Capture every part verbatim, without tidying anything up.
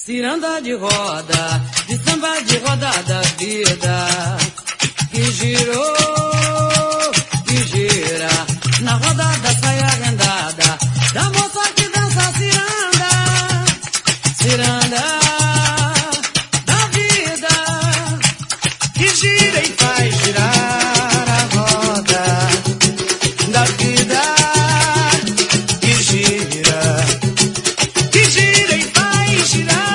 Ciranda de roda, de samba de roda da vida, que girou, que gira, na roda da saia rendada, da moça que dança ciranda, ciranda da vida, que gira e faz girar a roda da vida, que gira, que gira e faz girar.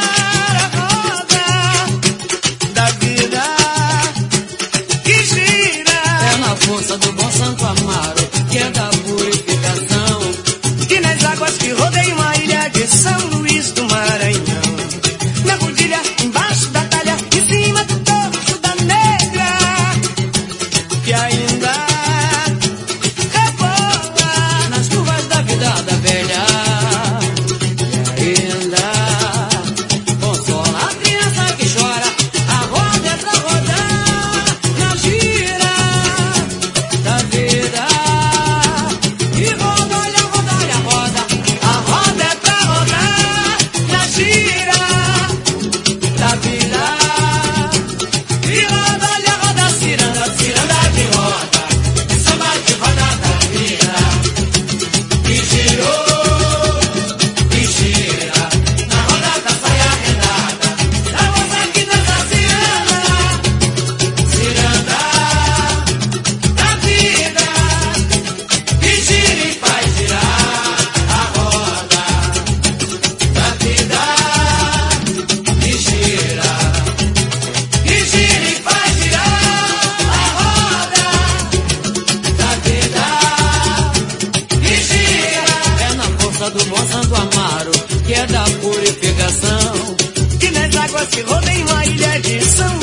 Força do bom Santo Amaro, que é da purificação, que nas águas que rodeiam a ilha de São Luís do Maranhão, mergulha embaixo da talha, em cima do torso da negra, que ainda rebola nas curvas da vida da velha, que ainda consola a criança que chora. A roda é pra rodar na gira da vida, e roda, olha, roda, olha, roda. A roda é pra rodar na gira da vida, e roda, olha, roda, ciranda, ciranda de roda, de samba de roda da vida, que girou, que gira, na roda da saia rendada, da moça que dança ciranda, ciranda da vida, que gira e faz girar a roda da vida, que gira, que gira e faz girar a roda da vida, que gira. É na força do bom Santo Amaro, que é da purificação, que nas águas que rodeiam a ilha de São